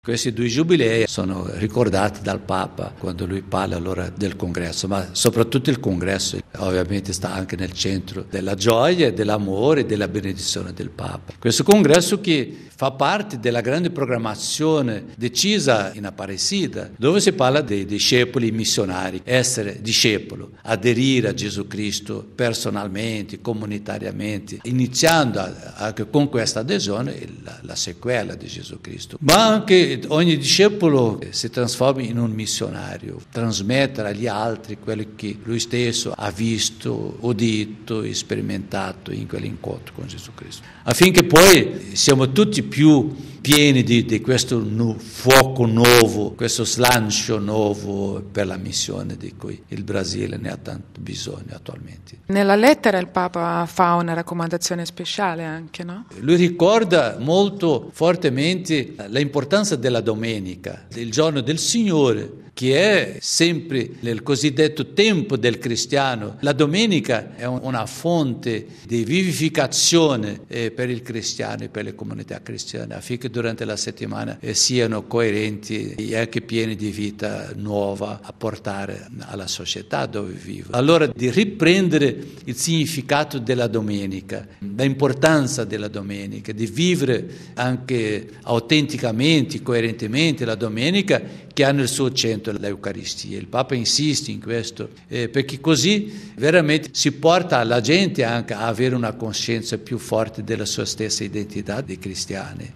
Questi 2 giubilei sono ricordati dal Papa quando lui parla allora del congresso, ma soprattutto il congresso ovviamente sta anche nel centro della gioia, dell'amore e della benedizione del Papa. Questo congresso che fa parte della grande programmazione decisa in Aparecida, dove si parla dei discepoli missionari, essere discepolo, aderire a Gesù Cristo personalmente, comunitariamente, iniziando anche con questa adesione la sequela di Gesù Cristo. Ma anche ogni discepolo si trasforma in un missionario, trasmettere agli altri quello che lui stesso ha visto, udito e sperimentato in quell'incontro con Gesù Cristo, affinché poi siamo tutti più pieni di questo fuoco nuovo, questo slancio nuovo per la missione di cui il Brasile ne ha tanto bisogno attualmente. Nella lettera il Papa fa una raccomandazione speciale anche, no? Lui ricorda molto fortemente l'importanza della domenica, del giorno del Signore, che è sempre nel cosiddetto tempo del cristiano. La domenica è una fonte di vivificazione per il cristiano e per le comunità cristiane, affinché durante la settimana siano coerenti e anche pieni di vita nuova a portare alla società dove vivono. Allora di riprendere il significato della domenica, l'importanza della domenica, di vivere anche autenticamente, coerentemente la domenica, che ha nel suo centro l'Eucaristia. Il Papa insiste in questo, perché così veramente si porta la gente anche a avere una coscienza più forte della sua stessa identità di cristiani.